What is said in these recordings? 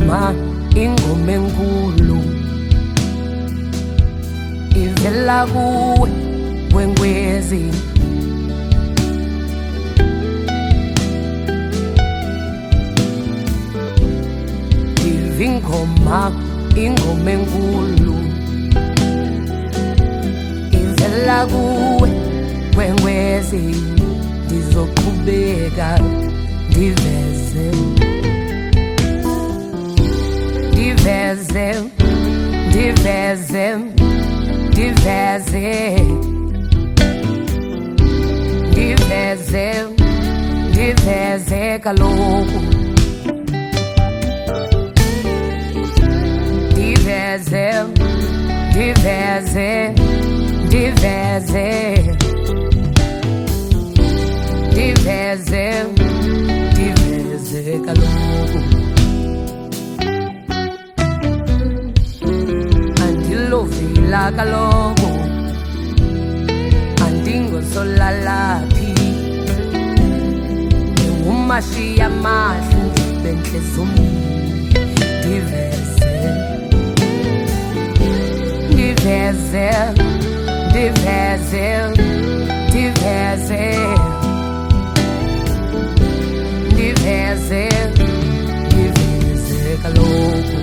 ingoma enkulu ivela kuwe kwenkwezi. Ingoma enkulu ivela kuwe kwenkwezi. Ndizoqhubeka ndiveze ndiveze ndiveze ndiveze ndiveze ndiveze kaloku ndiveze ndiveze ndiveze ndiveze ndiveze kaloku andilovila kaloku andingosolalaphi ndingumashiya mahle ndibentle zomnini ndiveze ndiveze ndiveze ndiveze ndiveze ndiveze kaloku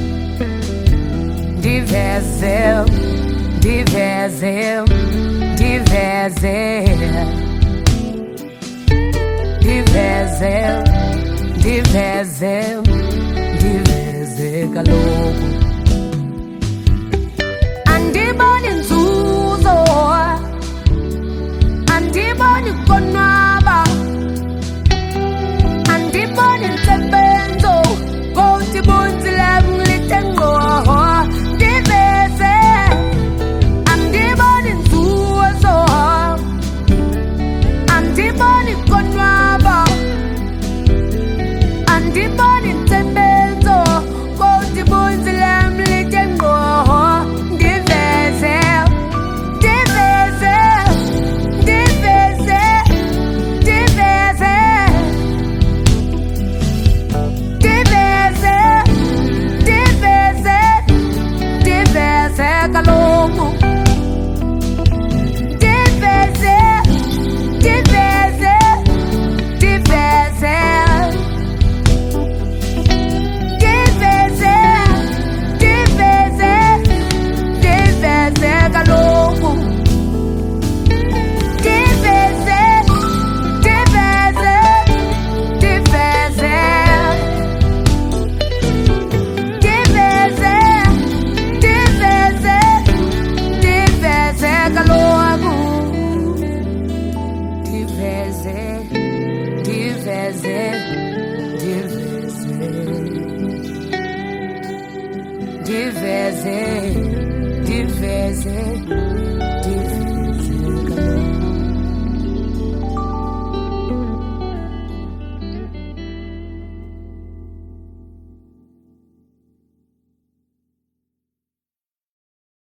ndiveze ndiveze ndiveze ndiveze ndiveze ndiveze kaloku